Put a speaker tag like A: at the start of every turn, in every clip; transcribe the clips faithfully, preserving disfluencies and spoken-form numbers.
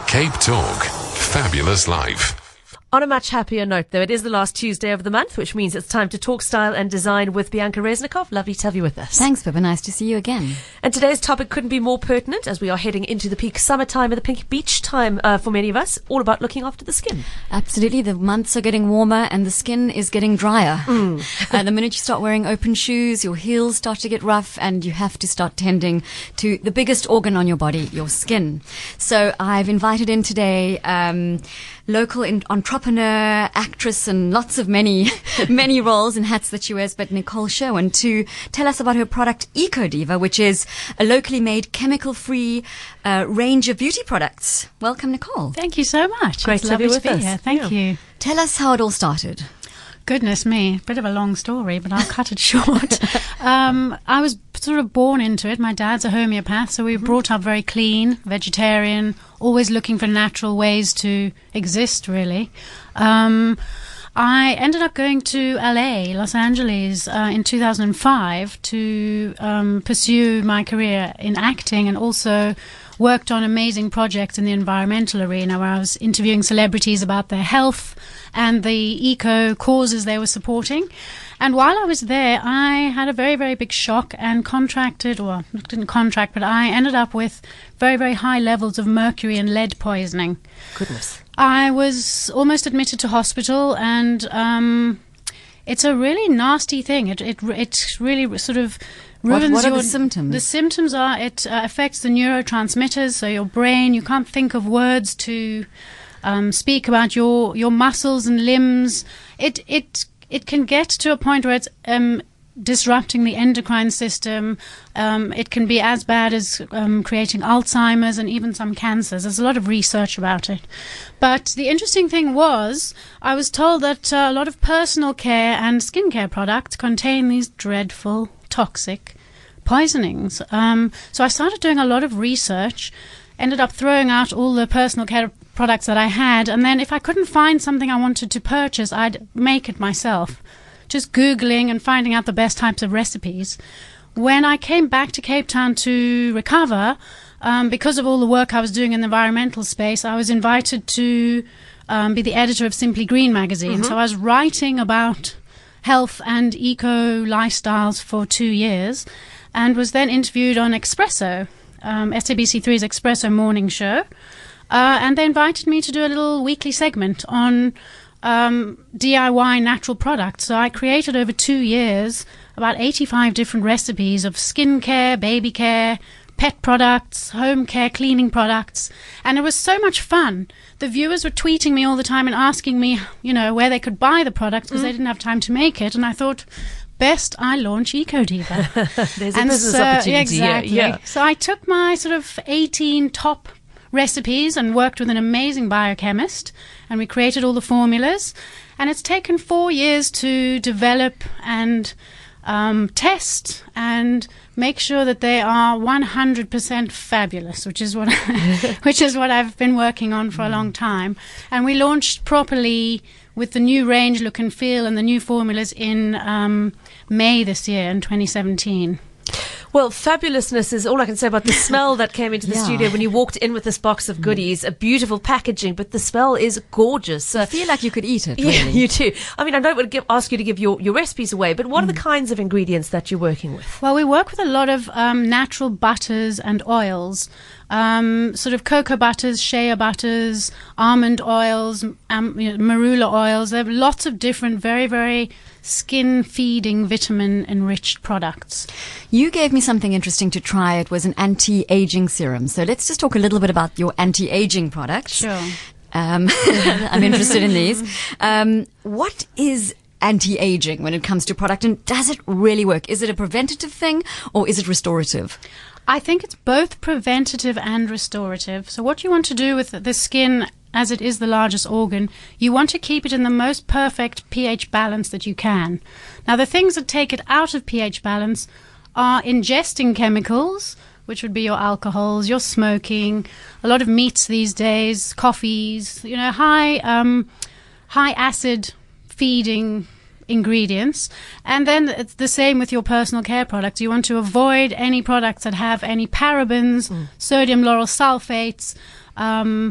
A: Cape Talk. Fabulous life.
B: On a much happier note, though, it is the last Tuesday of the month, which means it's time to talk style and design with Bianca Reznikov. Lovely to have you with us.
C: Thanks, Pippa. Nice to see you again.
B: And today's topic couldn't be more pertinent as we are heading into the peak summertime of the pink beach time uh, for many of us, all about looking after the skin.
C: Absolutely. The months are getting warmer and the skin is getting drier. Mm. uh, the minute you start wearing open shoes, your heels start to get rough and you have to start tending to the biggest organ on your body, your skin. So I've invited in today um, local in- entrepreneur, actress, and lots of many, many roles and hats that she wears, but Nicole Sherwin, to tell us about her product EcoDiva, which is a locally made, chemical-free uh, range of beauty products. Welcome, Nicole.
D: Thank you so much.
B: Great
D: it's
B: to have you
D: lovely
B: with
D: to be
B: us.
D: here. Thank
B: Yeah.
D: you.
C: Tell us how it all started.
D: Goodness me, bit of a long story, but I'll cut it short. Um, I was sort of born into it. My dad's a homeopath, so we were brought up very clean, vegetarian, always looking for natural ways to exist, really. Um, I ended up going to L A, Los Angeles, uh, in two thousand five to um, pursue my career in acting, and also worked on amazing projects in the environmental arena where I was interviewing celebrities about their health and the eco causes they were supporting. And while I was there, I had a very, very big shock and contracted, or didn't contract, but I ended up with very, very high levels of mercury and lead poisoning.
B: Goodness.
D: I was almost admitted to hospital, and um, it's a really nasty thing. It it it really sort of ruins
C: What, what are
D: your
C: the symptoms?
D: The symptoms are it uh, affects the neurotransmitters, so your brain. You can't think of words to um, speak about your your muscles and limbs. It it it can get to a point where it's um, disrupting the endocrine system. Um, it can be as bad as um, creating Alzheimer's and even some cancers. There's a lot of research about it. But the interesting thing was, I was told that uh, a lot of personal care and skincare products contain these dreadful, toxic poisonings. Um, so I started doing a lot of research, ended up throwing out all the personal care products that I had, and then if I couldn't find something I wanted to purchase, I'd make it myself. Just Googling and finding out the best types of recipes. When I came back to Cape Town to recover, um, because of all the work I was doing in the environmental space, I was invited to um, be the editor of Simply Green magazine. Mm-hmm. So I was writing about health and eco lifestyles for two years and was then interviewed on Expresso, um, S A B C three's Expresso morning show. Uh, and they invited me to do a little weekly segment on Um, D I Y natural products. So I created over two years about eighty-five different recipes of skincare, baby care, pet products, home care, cleaning products. And it was so much fun. The viewers were tweeting me all the time and asking me, you know, where they could buy the products because mm. they didn't have time to make it. And I thought, best I launch EcoDiva.
B: There's a
D: and
B: business
D: so,
B: opportunity
D: exactly.
B: here. Yeah.
D: So I took my sort of eighteen top recipes and worked with an amazing biochemist, and we created all the formulas, and it's taken four years to develop and um, test and make sure that they are one hundred percent fabulous, which is what which is what I've been working on for a long time. And we launched properly with the new range, look and feel, and the new formulas in um, May this year in twenty seventeen.
B: Well, fabulousness is all I can say about the smell that came into the
C: Yeah.
B: studio when you walked in with this box of goodies. A beautiful packaging, but the smell is gorgeous. Uh,
C: I feel like you could eat it,
B: yeah,
C: really.
B: you too. I mean, I don't want to give, ask you to give your, your recipes away, but what are the kinds of ingredients that you're working with?
D: Well, we work with a lot of um, natural butters and oils, um, sort of cocoa butters, shea butters, almond oils, um, you know, marula oils. There are lots of different, very, very skin-feeding, vitamin-enriched products.
C: You gave me something interesting to try. It was an anti-aging serum. So let's just talk a little bit about your anti-aging products.
D: Sure.
C: Um, I'm interested in these. Um, what is anti-aging when it comes to product, and does it really work? Is it a preventative thing or is it restorative?
D: I think it's both preventative and restorative. So what you want to do with the skin, as it is the largest organ, you want to keep it in the most perfect pH balance that you can. Now, the things that take it out of pH balance are ingesting chemicals, which would be your alcohols, your smoking, a lot of meats these days, coffees, you know, high um, high acid feeding ingredients. And then it's the same with your personal care products. You want to avoid any products that have any parabens, mm. sodium lauryl sulfates, um,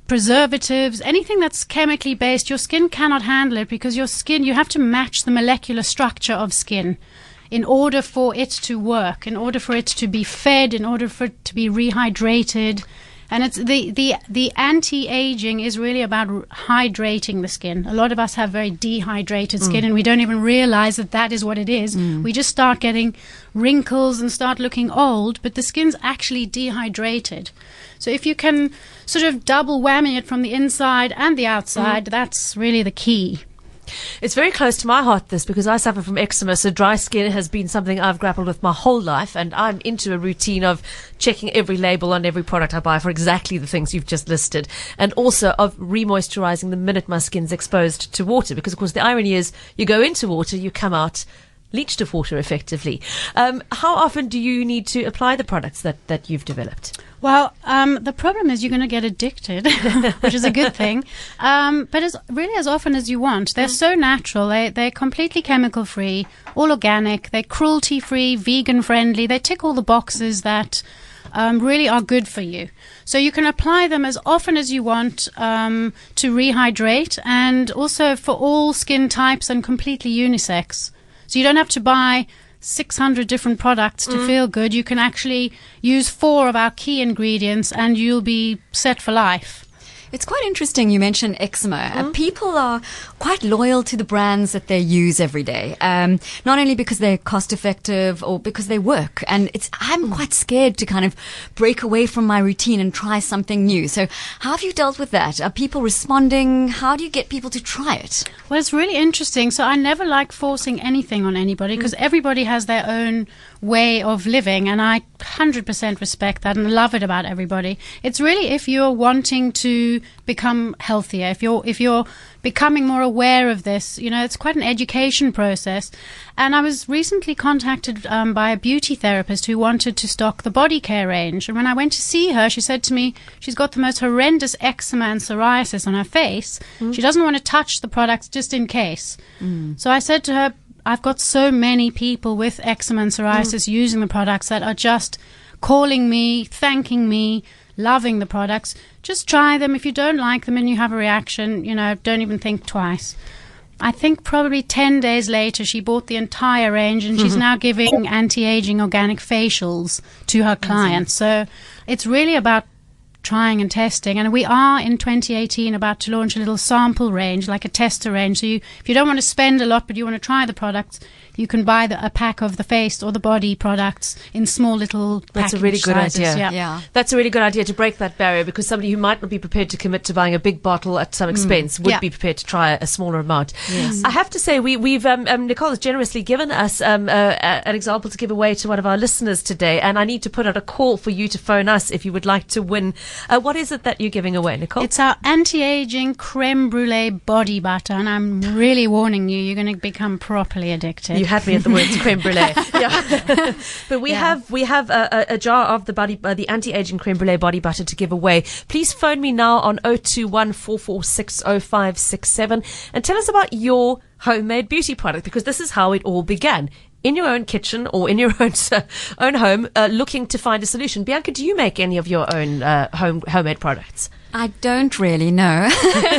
D: preservatives, anything that's chemically based, your skin cannot handle it, because your skin, you have to match the molecular structure of skin in order for it to work, in order for it to be fed, in order for it to be rehydrated. And it's the, the, the anti-aging is really about hydrating the skin. A lot of us have very dehydrated skin, mm. and we don't even realize that that is what it is. Mm. We just start getting wrinkles and start looking old, but the skin's actually dehydrated. So if you can sort of double whammy it from the inside and the outside, mm. that's really the key.
B: It's very close to my heart, this, because I suffer from eczema, so dry skin has been something I've grappled with my whole life, and I'm into a routine of checking every label on every product I buy for exactly the things you've just listed, and also of remoisturizing the minute my skin's exposed to water, because of course the irony is you go into water, you come out leached of water effectively. Um, how often do you need to apply the products that, that you've developed?
D: Well, um, the problem is you're going to get addicted, which is a good thing. Um, but as really as often as you want. They're so natural. They, they're completely chemical free, all organic. They're cruelty free, vegan friendly. They tick all the boxes that um, really are good for you. So you can apply them as often as you want um, to rehydrate, and also for all skin types and completely unisex. So you don't have to buy six hundred different products to mm. feel good. You can actually use four of our key ingredients and you'll be set for life.
C: It's quite interesting you mentioned eczema.
B: Mm.
C: Uh, people are quite loyal to the brands that they use every day, um, not only because they're cost effective or because they work. And it's I'm mm. quite scared to kind of break away from my routine and try something new. So how have you dealt with that? Are people responding? How do you get people to try it?
D: Well, it's really interesting. So I never like forcing anything on anybody, because mm. everybody has their own way of living, and I one hundred percent respect that and love it about everybody. It's really if you're wanting to become healthier, if you're if you're becoming more aware of this, you know, it's quite an education process. And I was recently contacted um, by a beauty therapist who wanted to stock the body care range. And when I went to see her, she said to me she's got the most horrendous eczema and psoriasis on her face. Mm. She doesn't want to touch the products just in case. Mm. So I said to her, I've got so many people with eczema and psoriasis mm. using the products that are just calling me, thanking me, loving the products. Just try them. If you don't like them and you have a reaction, you know, don't even think twice. I think probably ten days later she bought the entire range, and she's now giving anti-aging organic facials to her clients. So it's really about trying and testing, and we are in twenty eighteen about to launch a little sample range, like a tester range. So you, if you don't want to spend a lot but you want to try the products, you can buy the, a pack of the face or the body products in small little
B: That's a really good
D: sizes.
B: idea.
D: Yeah.
C: Yeah.
B: That's a really good idea to break that barrier, because somebody who might not be prepared to commit to buying a big bottle at some expense mm. would
D: yeah.
B: be prepared to try a smaller amount.
C: Yes.
B: I have to say, we, we've um, um, Nicole has generously given us um, uh, uh, an example to give away to one of our listeners today, and I need to put out a call for you to phone us if you would like to win. Uh, what is it that you're giving away, Nicole?
D: It's our anti-aging creme brulee body butter, and I'm really warning you, you're going to become properly addicted.
B: You had me at the words creme brulee. Yeah. But we
D: Yeah.
B: have we have a, a, a jar of the body uh, the anti-aging creme brulee body butter to give away. Please phone me now on oh two one, four four six, oh five six seven and tell us about your homemade beauty product, because this is how it all began. In your own kitchen or in your own uh, own home, uh, looking to find a solution. Bianca, do you make any of your own uh, home homemade products?
C: I don't really know.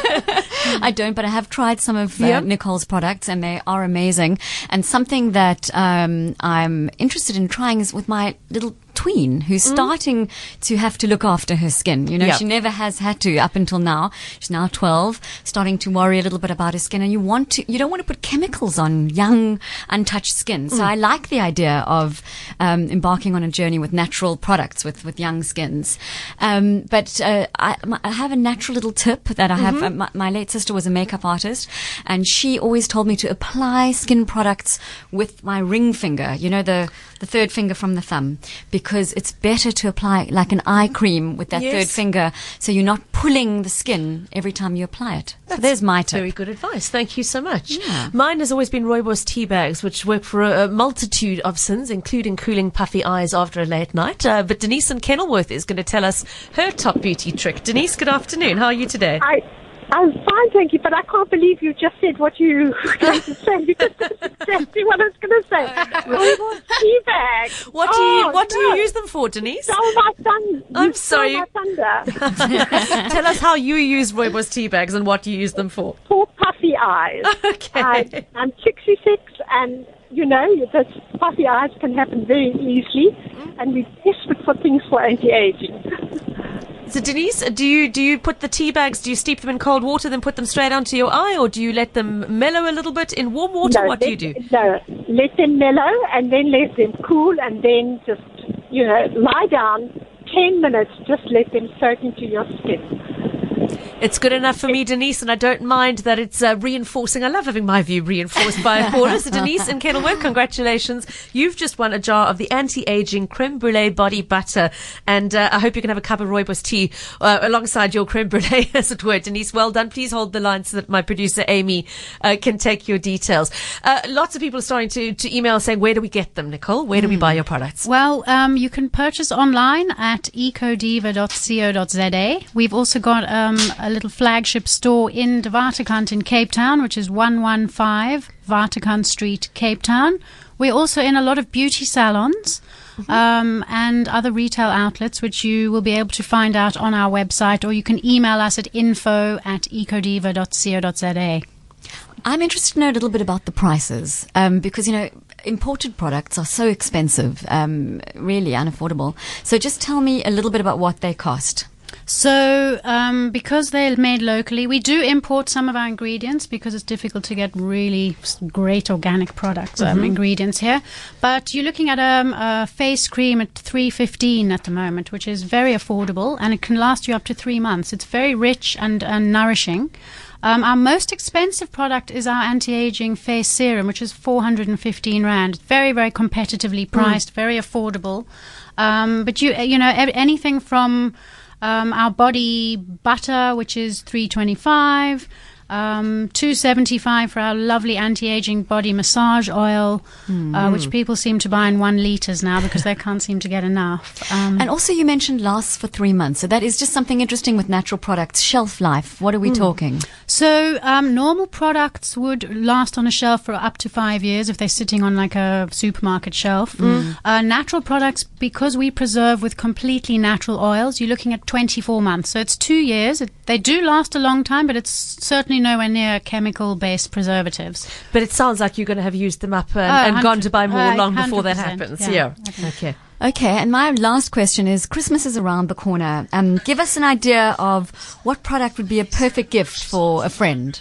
C: I don't, but I have tried some of uh,
B: Yep.
C: Nicole's products, and they are amazing. And something that um, I'm interested in trying is with my little tween, who's
B: Mm.
C: starting to have to look after her skin. You know,
B: Yep.
C: she never has had to up until now. She's now twelve, starting to worry a little bit about her skin. And you want to, you don't want to put chemicals on young, untouched skin. So
B: Mm.
C: I like the idea of um, embarking on a journey with natural products with, with young skins. Um, but uh, I, my, I have a natural little tip that I have.
B: Mm-hmm.
C: Uh, my, my late sister was a makeup artist, and she always told me to apply skin products with my ring finger, you know, the, the third finger from the thumb, because it's better to apply like an eye cream with that
B: Yes.
C: third finger, so you're not pulling the skin every time you apply it. So there's my tip.
B: Very good advice. Thank you so much.
C: Yeah.
B: Mine has always been Rooibos tea bags, which work for a, a multitude of sins, including cooling puffy eyes after a late night. Uh, but Denise in Kenilworth is going to tell us her top beauty trick. Denise, good afternoon. How are you today?
E: Hi. I'm fine, thank you, but I can't believe you just said what you were going to say, because that's exactly what I was going to say. Rooibos tea bags.
B: What do you
E: Oh,
B: What do
E: no.
B: you use them for, Denise?
E: Stole my thunder.
B: I'm
E: You stole
B: sorry.
E: my thunder.
B: Tell us how you use rooibos tea bags and what you use them for.
E: For puffy eyes.
B: Okay.
E: I, I'm sixty-six, and you know, this puffy eyes can happen very easily, and we're desperate for things for anti-aging.
B: So Denise, do you do you put the tea bags? Do you steep them in cold water, then put them straight onto your eye, or do you let them mellow a little bit in warm water?
E: No,
B: what do you
E: let-
B: do?
E: No, let them mellow, and then let them cool, and then just, you know, lie down ten minutes, just let them soak into your skin.
B: It's good enough for me, Denise, and I don't mind that it's uh, reinforcing. I love having my view reinforced by a caller. So Denise in Kenilworth, congratulations. You've just won a jar of the anti-aging creme brulee body butter, and uh, I hope you can have a cup of rooibos tea uh, alongside your creme brulee, as it were. Denise, well done. Please hold the line so that my producer, Amy, uh, can take your details. Uh, lots of people are starting to, to email saying, where do we get them, Nicole? Where do we buy your products?
D: Well, um, you can purchase online at ecodiva dot co dot za. We've also got um, a little flagship store in De Waterkant in Cape Town, which is one one five Waterkant Street, Cape Town. We're also in a lot of beauty salons um, and other retail outlets, which you will be able to find out on our website, or you can email us at info at ecodiva dot co dot za.
C: I'm interested to know a little bit about the prices, um, because, you know, imported products are so expensive, um, really unaffordable. So just tell me a little bit about what they cost.
D: So, um, because they're made locally, we do import some of our ingredients because it's difficult to get really s- great organic products, um, ingredients here. But you're looking at um, a face cream at three fifteen at the moment, which is very affordable, and it can last you up to three months. It's very rich and, and nourishing. Um, our most expensive product is our anti-aging face serum, which is four hundred fifteen rand. Very, very competitively priced, very affordable. Um, but you, you know, ev- anything from Um, our body butter, which is three twenty-five, um, two seventy-five for our lovely anti-aging body massage oil, uh, which people seem to buy in one litres now because they can't seem to get enough. Um,
C: And also you mentioned lasts for three months. So that is just something interesting with natural products. Shelf life. What are we talking?
D: So um, normal products would last on a shelf for up to five years if they're sitting on like a supermarket shelf. Uh, natural products, because we preserve with completely natural oils, you're looking at twenty-four months. So it's two years. It, they do last a long time, but it's certainly nowhere near chemical-based preservatives.
B: But it sounds like you're going to have used them up and,
D: Oh,
B: and gone
D: hundred-
B: to buy more
D: uh,
B: long before that
D: one hundred
B: happens.
D: percent,
B: Yeah.
D: yeah.
B: Okay.
C: Okay, and my last question is, Christmas is around the corner. Um, give us an idea of what product would be a perfect gift for a friend.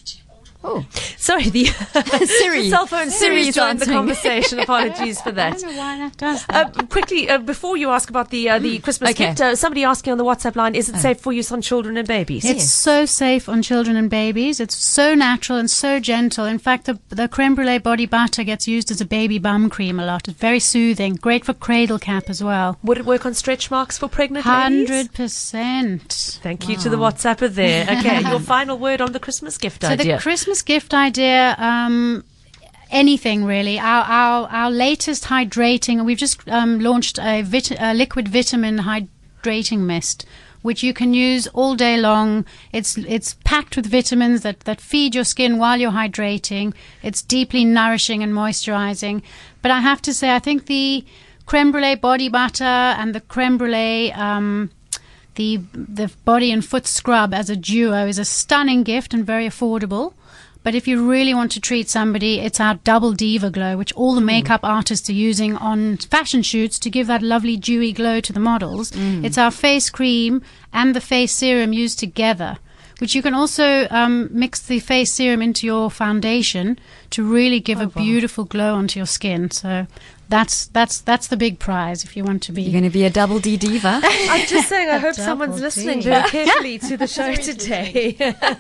C: Oh,
B: Sorry, the
C: Siri.
B: the cell phone
C: Siri's
B: Siri's joined the
C: answering.
B: conversation. Apologies for
D: I
B: that.
D: don't know why that does
B: Uh,
D: that.
B: quickly, uh, before you ask about the uh, the Christmas
C: Okay.
B: gift, uh, somebody asking on the WhatsApp line, is it safe for use on children and babies?
D: It's
C: Yes.
D: so safe on children and babies. It's so natural and so gentle. In fact, the, the creme brulee body butter gets used as a baby bum cream a lot. It's very soothing. Great for cradle cap as well.
B: Would it work on stretch marks for pregnant ladies?
D: Hundred percent.
B: Thank you to the WhatsApper there. Okay, your final word on the Christmas gift
D: So
B: idea.
D: the Christmas gift idea, um, anything really. Our our our latest hydrating. We've just um, launched a, vit- a liquid vitamin hydrating mist, which you can use all day long. It's it's packed with vitamins that, that feed your skin while you're hydrating. It's deeply nourishing and moisturizing. But I have to say, I think the creme brulee body butter and the creme brulee um, the the body and foot scrub as a duo is a stunning gift and very affordable. But if you really want to treat somebody, it's our Double Diva Glow, which all the makeup artists are using on fashion shoots to give that lovely dewy glow to the models. It's our face cream and the face serum used together, which you can also um, mix the face serum into your foundation to really give a beautiful glow onto your skin. So that's that's that's the big prize if you want to be.
C: You're going to be a double D diva.
B: I'm just saying, I hope
D: Double
B: someone's listening
D: D.
B: very carefully to the show today.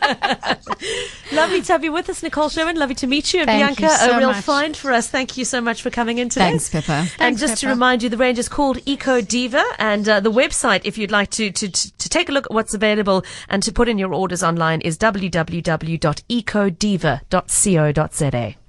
B: Lovely to have you with us, Nicole Sherman. Lovely to meet you. And
D: Thank
B: Bianca,
D: you so
B: a real
D: much.
B: find for us. Thank you so much for coming in today.
C: Thanks, Pippa.
B: And
D: Thanks,
B: just to
D: Pippa.
B: remind you, the range is called Eco Diva, and uh, the website, if you'd like to, to to take a look at what's available and to put in your orders online, is w w w dot eco diva dot co dot za.